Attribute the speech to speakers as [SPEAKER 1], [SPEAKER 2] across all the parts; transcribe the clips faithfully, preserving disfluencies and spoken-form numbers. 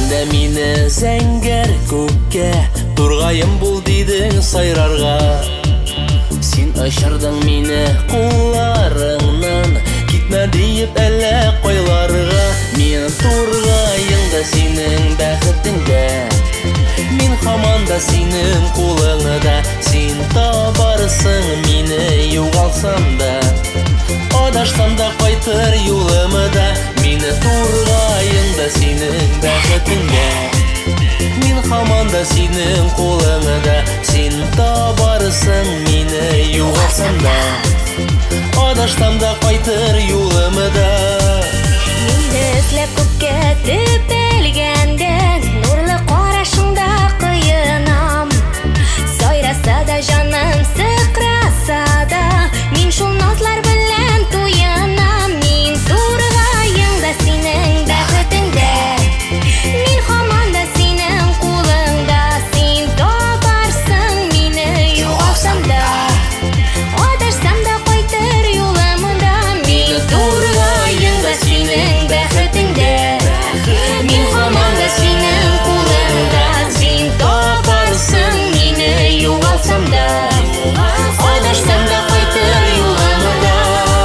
[SPEAKER 1] Сәнді мені зәңгер көкке, тұрғайым бұл дейдің сайрарға. Сен ұшырдың мені қоларыңнан, кетме дейіп әлі қойларға. Мен тұрғайыңда сенің бәхітіңді, мен хаманда сенің қолыңда. Сен табарсың мені юғалсам да, адашсам да қайтыр юлымда. Мені тұрғайыңда сенің бәхітіңді, мен хаманда сенің қолыңда. Сен табарсың мені юғалсам да, адашсам да қайтыр юлымда.
[SPEAKER 2] Менді ізлеп көкке тепелгенде, нұрлы қарашыңда қиынам. Сайраса да жаным сықраса да, мен шул назлар білән туянам. Мен тұрғайыңда сенің бәхітіңді, мен хаманда сенің қолыңда. Сен табарсың мені юғалсам да, адашсам да қайтыр юлымда. Мен тұрғайыңда сенің бәхітіңді, мен хаманда сенің қолыңда. Сен табарсың мені юғалсам да, адашсам да қайтыр юлымда.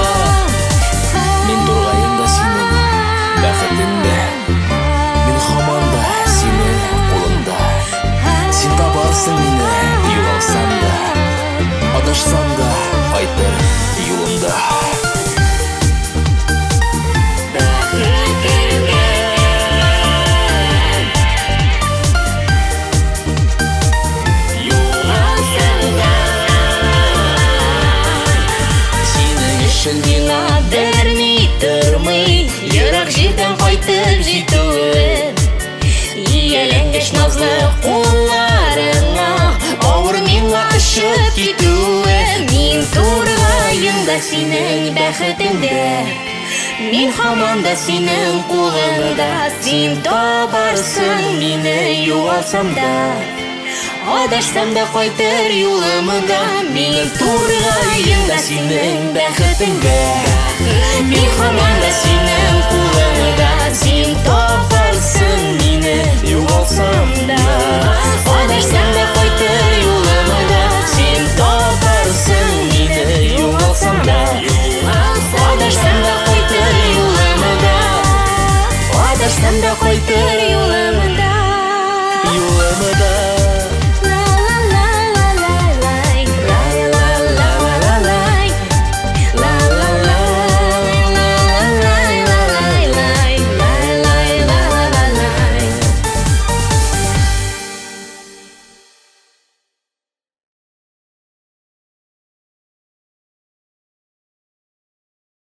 [SPEAKER 1] Мен тұрғайыңда сенің бәхітіңді, мен хаманда сенің қолыңда. Сен табарсың мені юғалсам да, адашсам да қайтыр юлымда.
[SPEAKER 2] Миңа бермей тұрмый, йырақ жерден қайтып жетуін. Иеленгеш назлы қоларыңа, ауыр миңа ұшып кетуін. Мен тұрғайыңда сенің бәхітіңді, мен хаманда сенің қолыңда. Сен табарсың мені юғалсам да, адашсам да қайтыр юлымда. Мен тұрғайыңда сенің бәхітіңді, мен хаманда сенің қолыңда. Сен табарсың